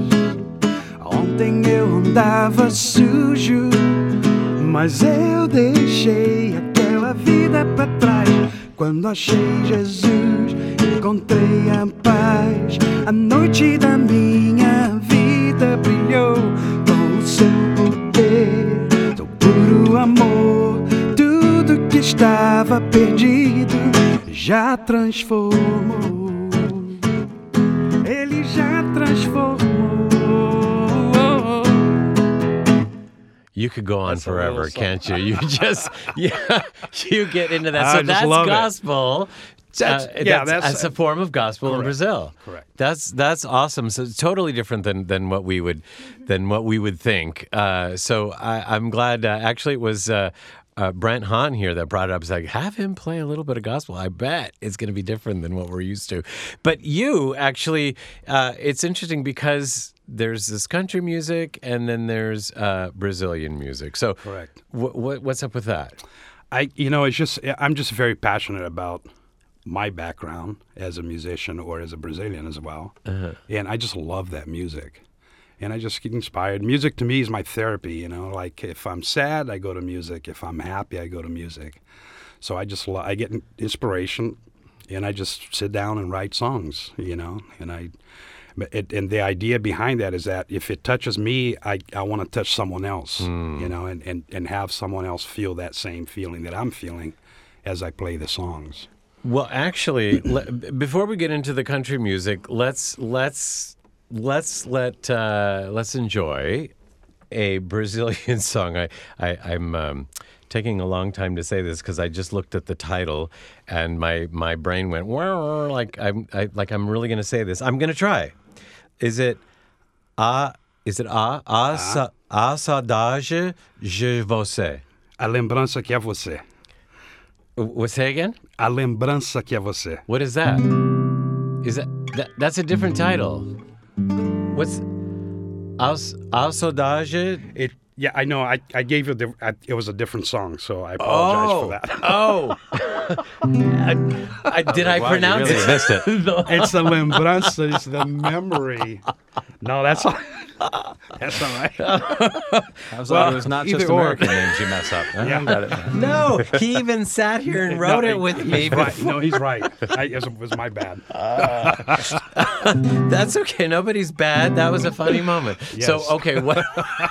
Ontem eu andava sujo, mas eu deixei aquela vida pra trás. Quando achei Jesus, encontrei a paz. A noite da minha vida brilhou com o seu poder, teu puro amor. Tudo que estava perdido já transformou. Ele já transformou. You could go on That's a little forever, song. can't you? You just, yeah, you get into that. I So just that's love it. gospel. That's a form of gospel in correct, Brazil. correct. That's awesome. So it's totally different than what we would think. So I'm glad. Actually, it was Brent Hahn here that brought it up. It's like, have him play a little bit of gospel. I bet it's going to be different than what we're used to. But you actually, it's interesting because there's this country music and then there's Brazilian music. So Correct. What's up with that? I'm just very passionate about my background as a musician or as a Brazilian as well. And I just love that music. And I just get inspired. Music to me is my therapy, you know. Like if I'm sad, I go to music. If I'm happy, I go to music. So I just I get inspiration, and I just sit down and write songs, you know. And the idea behind that is that if it touches me, I want to touch someone else, you know, and have someone else feel that same feeling that I'm feeling as I play the songs. Well, actually, before we get into the country music, let's enjoy a Brazilian song. I'm taking a long time to say this because I just looked at the title and my brain went like I'm really going to say this. I'm going to try. Is it a saudade de você? A lembrança que é você. Say again? A lembrança que é você. What is that? That's a different title. What's a saudade? Yeah, I know. I gave you it was a different song, so I apologize for that. Oh, did I pronounce you really it? missed it. It's the lembrança, it's the memory. No, that's all. That's all right. I was like, it was not just either or. American names you mess up. Yeah. Got it. No, he even sat here and wrote it with me. He's right. No, he's right. It was my bad. That's okay. Nobody's bad. That was a funny moment. Yes. So, okay, what?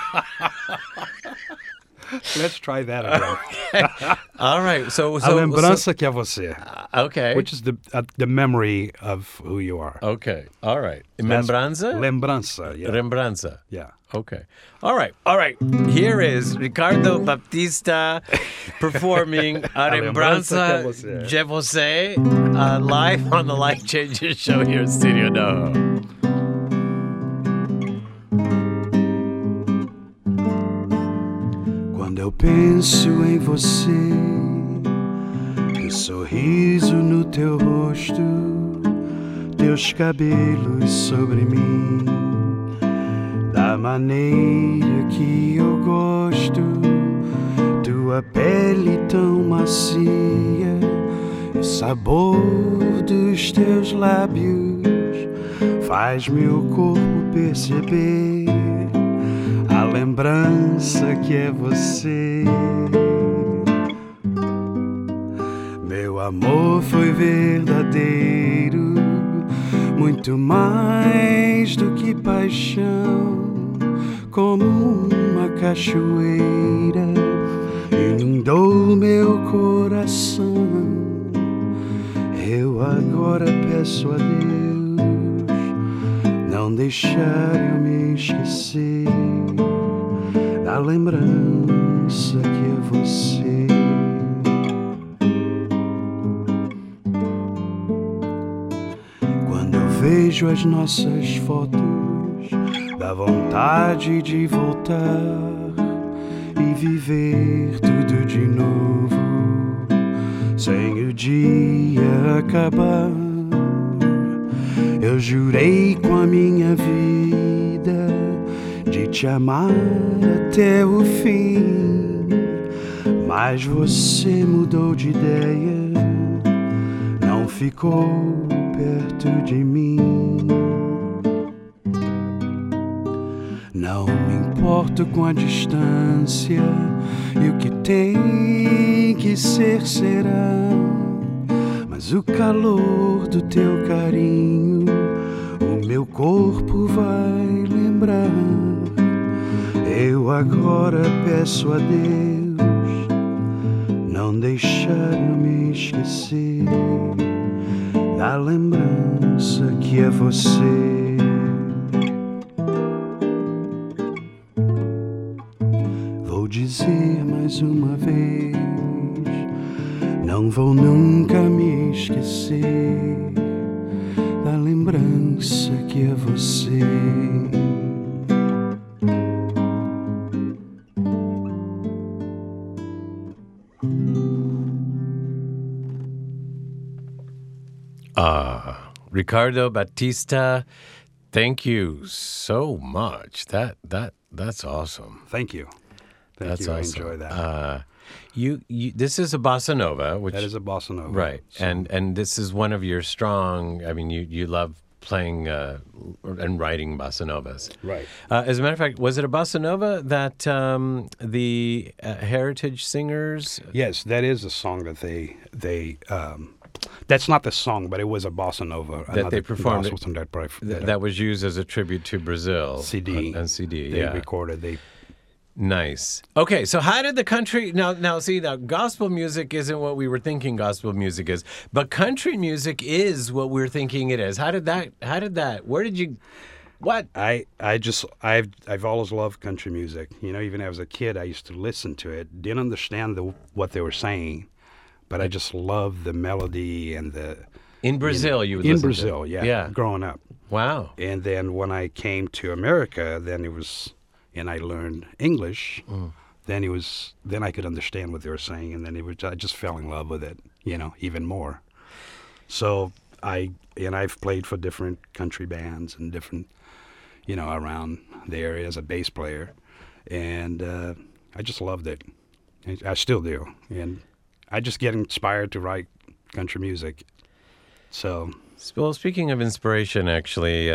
Let's try that again. All right. So A lembrança que é você, okay. which is the memory of who you are. Okay. All right. That's- Lembrança? Lembrança, yeah. Lembrança. Yeah. Okay. All right. All right. Here is Ricardo Baptista performing A Lembrança de Você live on the Life Changes show here at Studio No. Quando eu penso em você, o sorriso no teu rosto, teus cabelos sobre mim, da maneira que eu gosto, tua pele tão macia, o sabor dos teus lábios faz meu corpo perceber a lembrança que é você. Meu amor foi verdadeiro, muito mais do que paixão, como uma cachoeira, inundou meu coração. Eu agora peço a Deus não deixar eu me esquecer da lembrança que é você. vejo as nossas fotos, dá vontade de voltar e viver tudo de novo, sem o dia acabar. Eu jurei com a minha vida de te amar até o fim, mas você mudou de ideia, não ficou perto de mim. Não me importo com a distância, e o que tem que ser será, mas o calor do teu carinho o meu corpo vai lembrar. Eu agora peço a Deus não deixar eu me esquecer da lembrança que é você. Vou dizer mais uma vez, não vou nunca me esquecer da lembrança que é você. Ricardo Batista, thank you so much. That's awesome. Thank you. That's I awesome. enjoy that. You this is a bossa nova, which That is a bossa nova. right, So, and this is one of your strong. I mean, you love playing and writing bossa novas. right. As a matter of fact, was it a bossa nova that the Heritage Singers? Yes, that is a song that they that's not the song, but it was a bossa nova That they performed gospel song That was used as a tribute to Brazil. CD. On CD, they yeah. recorded. They Nice. Okay, so how did the country now see now gospel music isn't what we were thinking gospel music is, but country music is what we're thinking it is. How did that where did you what? I've always loved country music. You know, even as a kid, I used to listen to it. Didn't understand what they were saying, but I just loved the melody and the. In Brazil, you would in listen Brazil, to. yeah, growing up. Wow. And then when I came to America, and I learned English. Then I could understand what they were saying, and then I just fell in love with it, you know, even more. So I've played for different country bands and different, you know, around the area as a bass player, and I just loved it. I still do, and I just get inspired to write country music. So, well, speaking of inspiration, actually,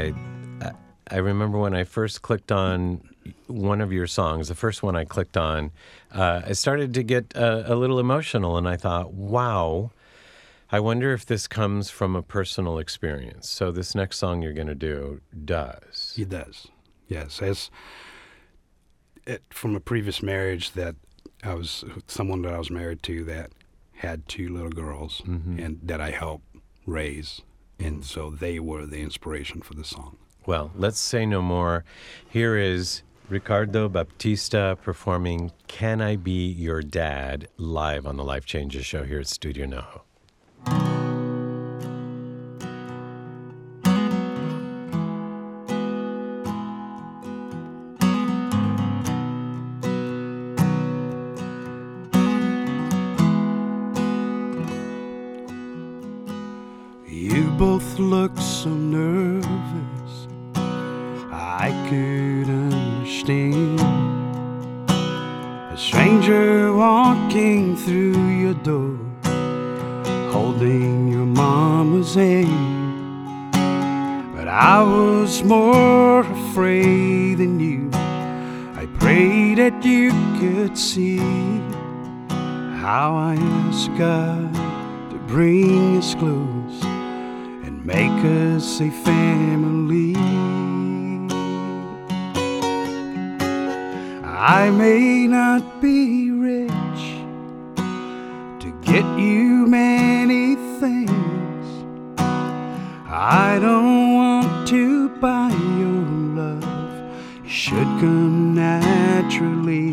I remember when I first clicked on one of your songs, the first one I clicked on, I started to get a little emotional, and I thought, wow, I wonder if this comes from a personal experience. So this next song you're going to do does. It does, yes. From a previous marriage that someone that I was married to that had 2 little girls, and that I helped raise, and so they were the inspiration for the song. Well, let's say no more. Here is Ricardo Baptista performing Can I Be Your Dad live on the Life Changes show here at Studio NoHo. You both look so nervous, I could understand. A stranger walking through your door, holding your mama's hand. But I was more afraid than you. I prayed that you could see how I asked God to bring us close and make us a family. I may not be rich to get you many things. I don't want to buy your love. It should come naturally.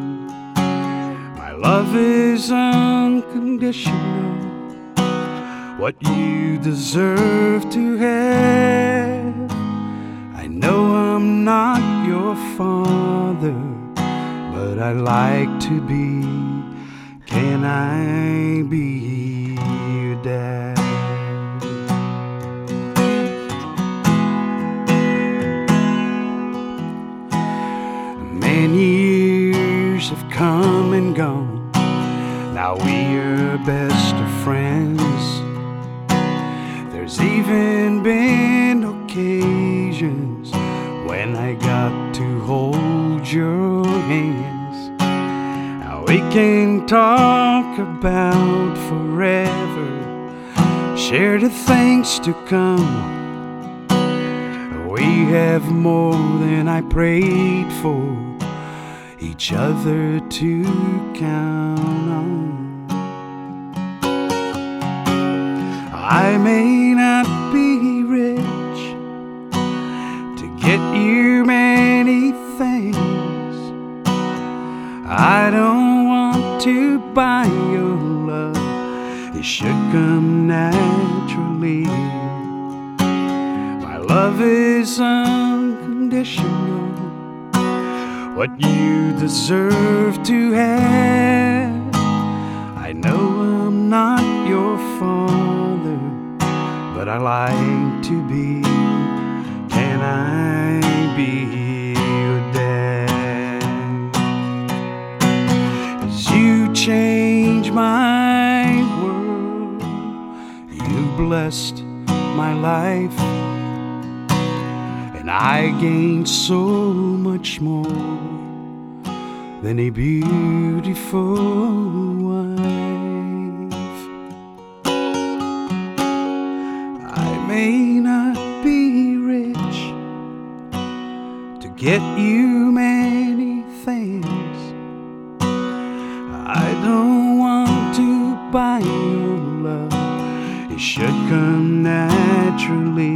My love is unconditional. what you deserve to have. I know I'm not your father, but I like to be. Can I be your dad? Many years have come and gone. Now we are best of friends. There's even been occasions when I got to hold your hands. Now we can talk about forever, share the things to come. We have more than I prayed for, each other to count on. I may not be rich to get you many things. I don't want to buy your love, it should come naturally. My love is unconditional, what you deserve to have. I know I'm not your father, but I like to be. Can I be your dad? 'Cause you changed my world, you blessed my life, and I gained so much more than a beautiful wife. I may not be rich to get you many things. I don't want to buy your love, it should come naturally.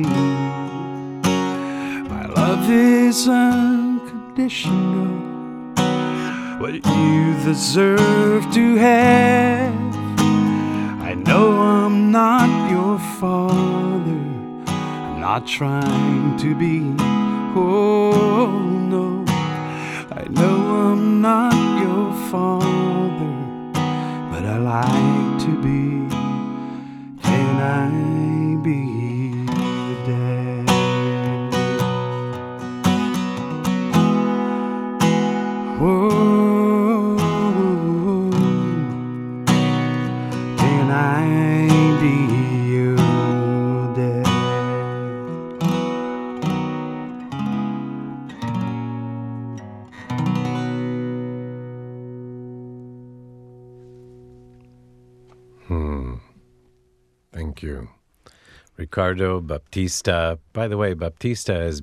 My love is unconditional, what you deserve to have. I know I'm not your father, I'm not trying to be. Oh no, I know I'm not your father, but I like to be. Can I be your dad? Whoa, can I be your dad? Thank you. Ricardo Baptista. By the way, Baptista is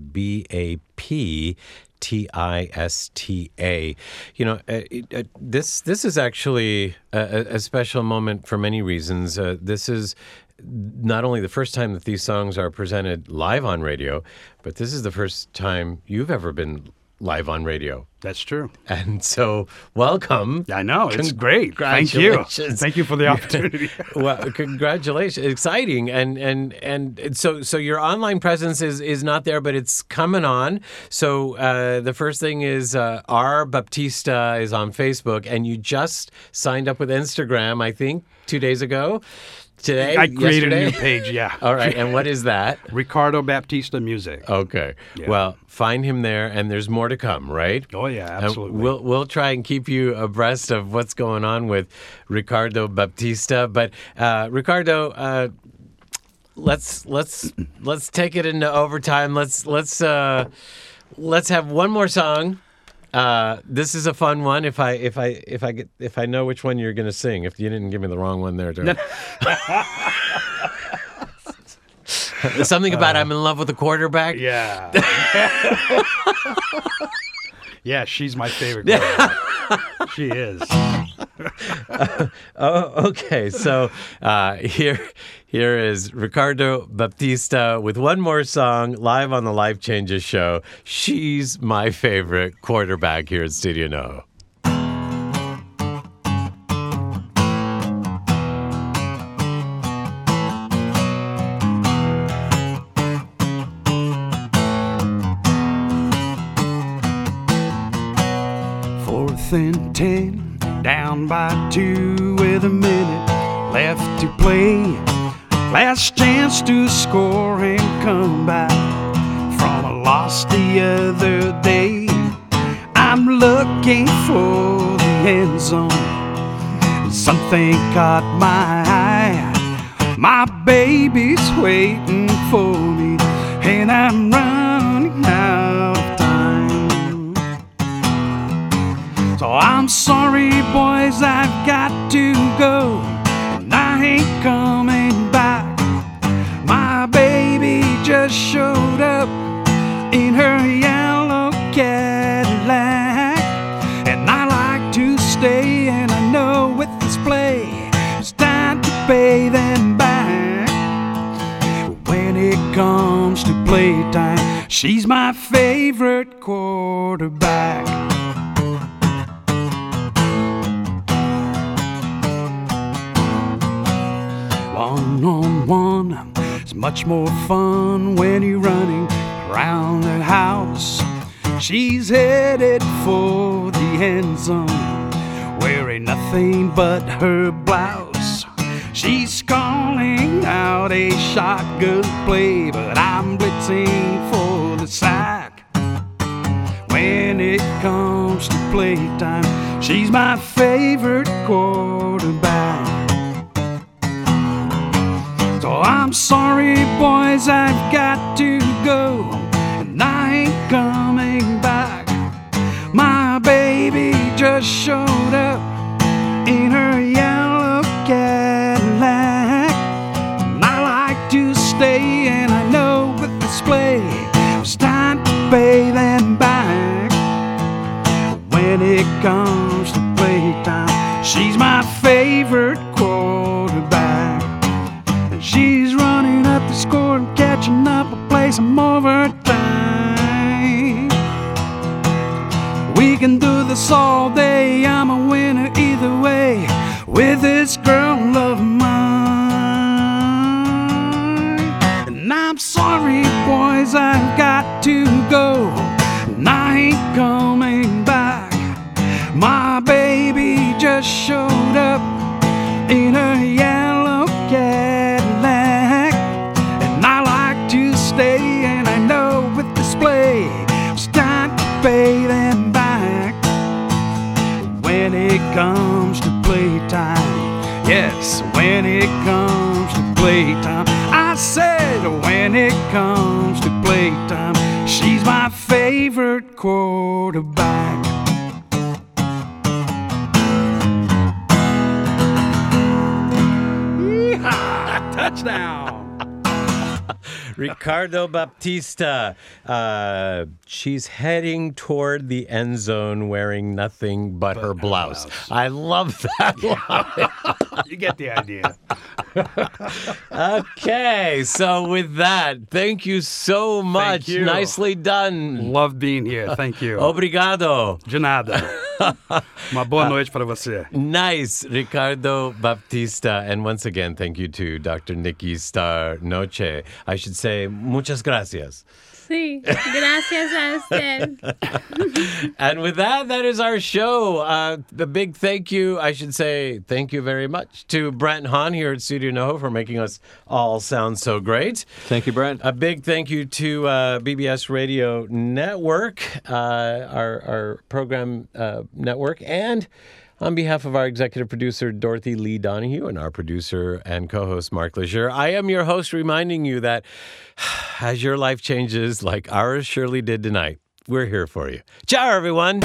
Baptista. You know, this is actually a special moment for many reasons. This is not only the first time that these songs are presented live on radio, but this is the first time you've ever been live on radio. That's true. And so, welcome. I know, it's great. Thank you. Thank you for the opportunity. Well, congratulations. Exciting. And so your online presence is not there, but it's coming on. So the first thing is R Baptista is on Facebook, and you just signed up with Instagram, I think, 2 days ago. Today? I created yesterday? a new page, yeah. All right, and what is that? Ricardo Baptista Music. Okay. Yeah. Well, find him there, and there's more to come, right? Oh, yeah, absolutely. And we'll try and keep you abreast of what's going on with Ricardo Baptista. But Ricardo, let's take it into overtime. Let's have one more song. This is a fun one. If I know which one you're going to sing, if you didn't give me the wrong one there, Joe. Something about I'm in love with a quarterback. Yeah. Yeah, she's my favorite quarterback. She is. Okay. So here is Ricardo Baptista with one more song live on the Life Changes show. She's my favorite quarterback here at Studio No. within 10, down by 2 with a minute left to play. Last chance to score and come back from a loss the other day. I'm looking for the end zone. Something caught my eye. My baby's waiting for me, and I'm running out of time. So I'm sorry, boys, I've got to go, and I ain't coming back. My baby just showed up in her yellow Cadillac, and I like to stay, and I know with this play it's time to pay them back. When it comes to playtime, she's my favorite quarterback. One-on-one is much more fun when you're running around the house. She's headed for the end zone, wearing nothing but her blouse. She's calling out a shotgun play, but I'm blitzing for the sack. When it comes to playtime, she's my favorite quarterback. So I'm sorry, boys, I've got to go, and I ain't coming back. My baby just showed up in her yellow Cadillac, and I like to stay, and I know with this play it's time to pay them back. When it comes to playtime, she's my favorite quarterback. And she's running up the score and catching up a play some overtime. We can do this all day, I'm a winner either way with this girl of mine. And I'm sorry, boys, I've got to go, and I ain't coming back. My baby just showed up in her yellow Cadillac, and I like to stay, and I know with this play it's time to pay them back. When it comes to playtime, yes, when it comes to playtime, I said when it comes to playtime, she's my favorite quarterback. Yeehaw! Touchdown! Ricardo Baptista. She's heading toward the end zone wearing nothing but her blouse. I love that line. You get the idea. Okay, so with that, thank you so much. you. Nicely done. Love being here. Thank you. Obrigado. De nada. Uma boa noite para você. Nice, Ricardo Baptista. And once again, thank you to Dr. Nikki Star Noche. I should say, muchas gracias. Sí, gracias a usted. And with that, that is our show. The big thank you, I should say, thank you very much to Brent Hahn here at Studio NoHo for making us all sound so great. Thank you, Brent. A big thank you to BBS Radio Network, our program network, and on behalf of our executive producer, Dorothy Lee Donahue, and our producer and co-host, Mark Lejeune, I am your host reminding you that as your life changes like ours surely did tonight, we're here for you. Ciao, everyone.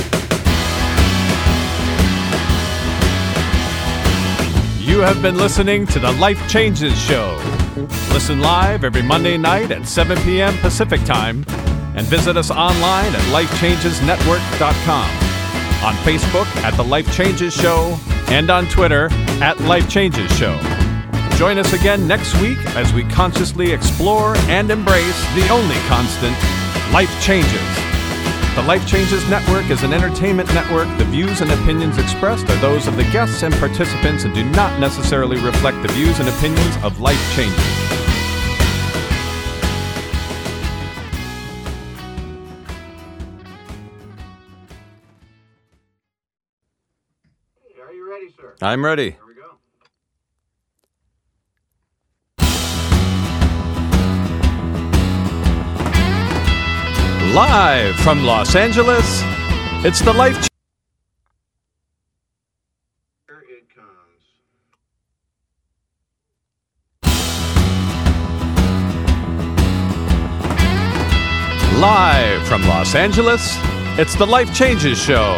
You have been listening to the Life Changes Show. Listen live every Monday night at 7 p.m. Pacific Time and visit us online at lifechangesnetwork.com. On Facebook at The Life Changes Show and on Twitter at Life Changes Show. Join us again next week as we consciously explore and embrace the only constant, life changes. The Life Changes Network is an entertainment network. The views and opinions expressed are those of the guests and participants and do not necessarily reflect the views and opinions of Life Changes. I'm ready. Live from Los Angeles, it's the Life. Here it comes. Live from Los Angeles, it's the Life Changes Show.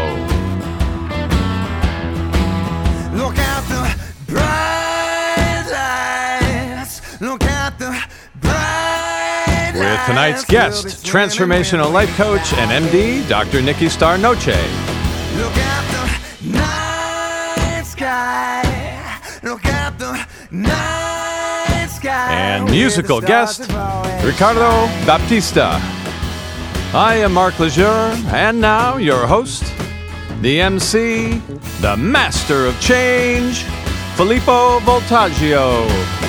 Look at the bright lights. Look at the bright lights. With tonight's guest, transformational life coach and MD, Dr. Nikki Star Noche. Look at the night sky. Look at the night sky. And musical guest, Ricardo Baptista. I am Mark Lejeune, and now your host, the MC, the master of change, Filippo Voltaggio.